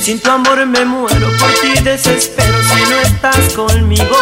Sin tu amor me muero, por ti desespero si no estás conmigo.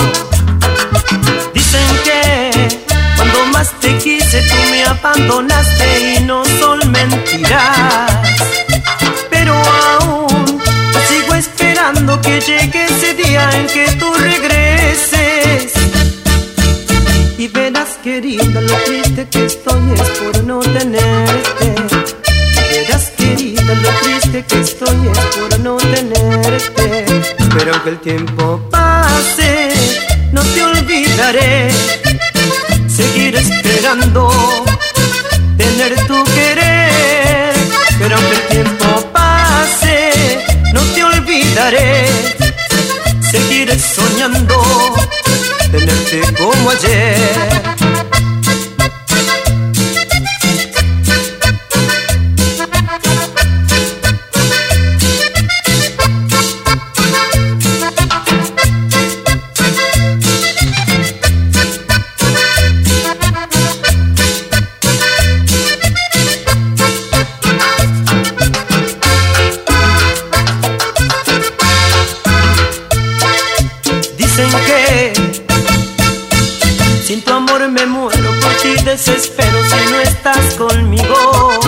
Dicen que cuando más te quise tú me abandonaste y no son mentiras. Pero aún sigo esperando que llegue ese día en que tú regreses. Y verás, querida, lo triste que estoy es por no tenerte. Verás, querida, lo triste que estoy es por no tenerte. Pero aunque el tiempo pase, no te olvidaré. Seguir esperando, tener tu querer. Pero aunque el tiempo pase, no te olvidaré. Seguiré soñando, tenerte como ayer. Dicen que sin tu amor me muero, por ti desespero si no estás conmigo.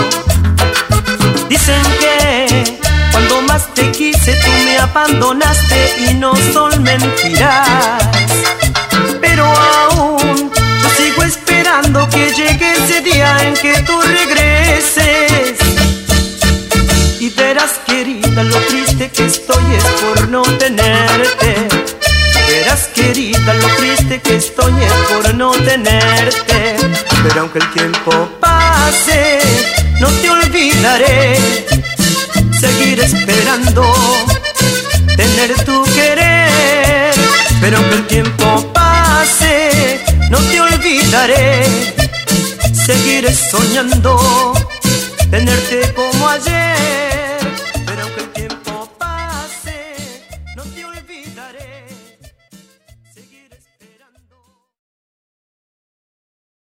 Dicen que cuando más te quise tú me abandonaste y no son mentiras. Pero aún yo sigo esperando que llegue ese día en que tú regreses. Y verás, querida, lo triste que estoy es por no tenerte. Verás, querida, lo triste que estoy es por no tenerte. Pero aunque el tiempo pase, no te olvidaré. Seguir esperando, tener tu querer. Pero aunque el tiempo pase, no te olvidaré. Seguiré soñando, tenerte como ayer.